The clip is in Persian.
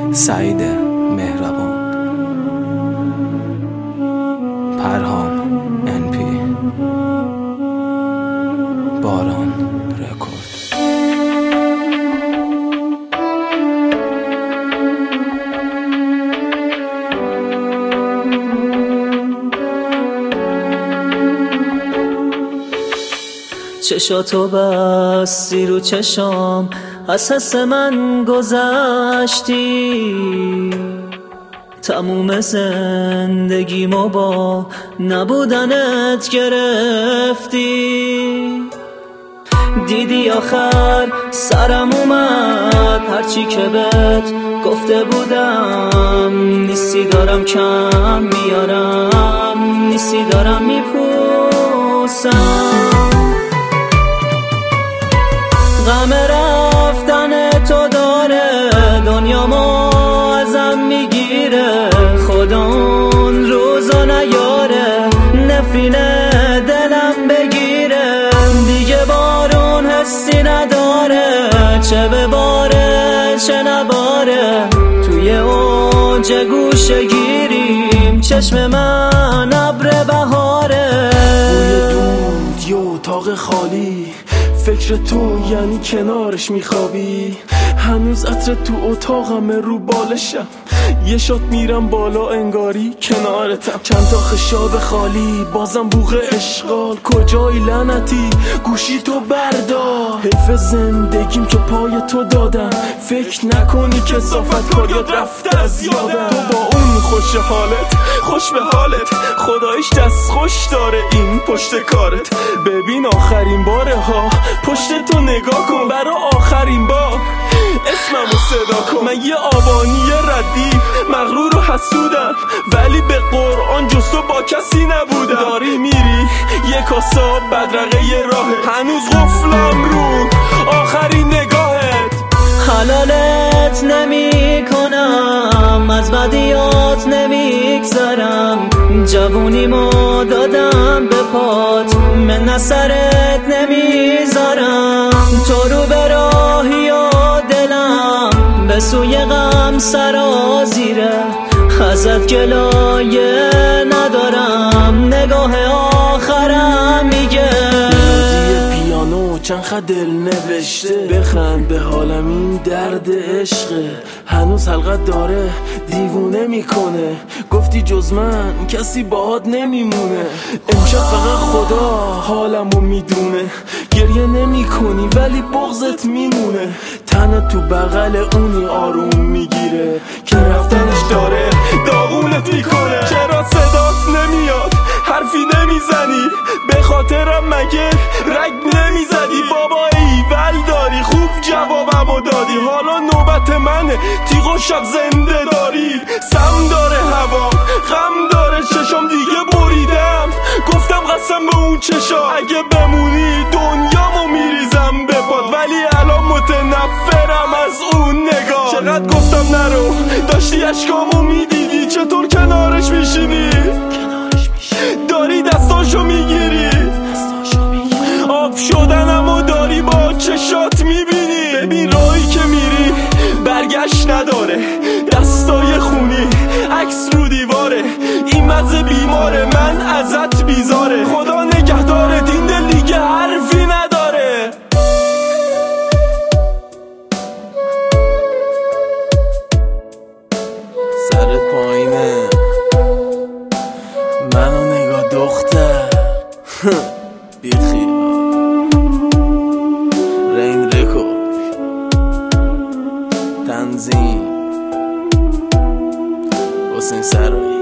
سعید مهربان، پرهام NP، باران رکورد. چشاتو بستی رو چشام، از حس من گذشتی، تموم زندگیمو با نبودنت گرفتی. دیدی آخر سرم اومد، هرچی که بهت گفته بودم، نیستی دارم کم میارم، نیستی دارم میپوسم. غم رفتن تو داره دنیامو ازم میگیره، خدا اون روزا نیاره نفرین دلم بگیره. دیگه بارون حسی نداره، چه بباره چه نباره، توی اوج گوشه گیریم چشم من ابر بهاره. بوی دود یه اتاق خالی، فکر تو یعنی کنارش میخوابی. هنوز عطر تو اتاقم رو بالشم، یه شات میرم بالا انگاری کنارتم. چند تا خشاب خالی بازم بوق اشغال، کجایی لعنتی گوشی تو بردار. حیف زندگیم که پای تو دادم، فکر نکنی که صافت کاریات رفته از یادم. تو با اون خوش حالت خوش به حالت، خدایش دست خوش داره این پشت کارت. ببین آخرین باره ها پشت تو نگاه کن، برا آخرین بار اسممو صدا کن. من یه آبانی ردی مغرور و حسودم، ولی به قرآن جز تو با کسی نبودم. داری میری یه کاسا بدرقه یه راه، هنوز قفلم رو آخرین نگاهت. حلالت نمی کنم، از بدیات نمیگذرم، جوونیمو دادم به پات، من سرت نمیذارم. تو رو به راهی و دلم به سوی غم سرازیره، ازت گلایه ندارم، نگاه آخرم میگه. پیانو چند خط دل نوشته، بخند به حالم این درد عشقه. هنوز حلقت داره دیوونه میکنه، گفتی جز من کسی باهات نمیمونه. امشب فقط خدا حالمو میدونه، گریه نمی کنی ولی بغضت میمونه. تنت تو بغل اونی آروم میگیره که رفتنش داره داغونت میکنه. چرا صدات نمیاد حرفی نمیزنی، به خاطرم مگه رگ نمیزدی؟ بابا ایول داری خوب جوابمو دادی، حالا نوبت منه تیغ و شب زنده داری. سم داره هوا غم داره چشام، دیگه بریدم گفتم قسم به اون چشا، اگه بمونی دنیامو میریزم به پات، ولی الان متنفرم از اون نگاه. چقدر گفتم نرو داشتی اشکامو میدیدی، چطور کنارش میشینی؟ داری دستاشو میگیری، آب شدنمو داری با چشات میبینی. ببین راهی که میری برگشت نداره، دستای خونی عکس رو دیواره، این مزه بیماره من ازت بیزاره. خدا نگهدارت این دل دیگه حرفی نداره. سرت پایینه منو نگاه دختر بیخی ریم رکورد، تنظیم حسین سرایی.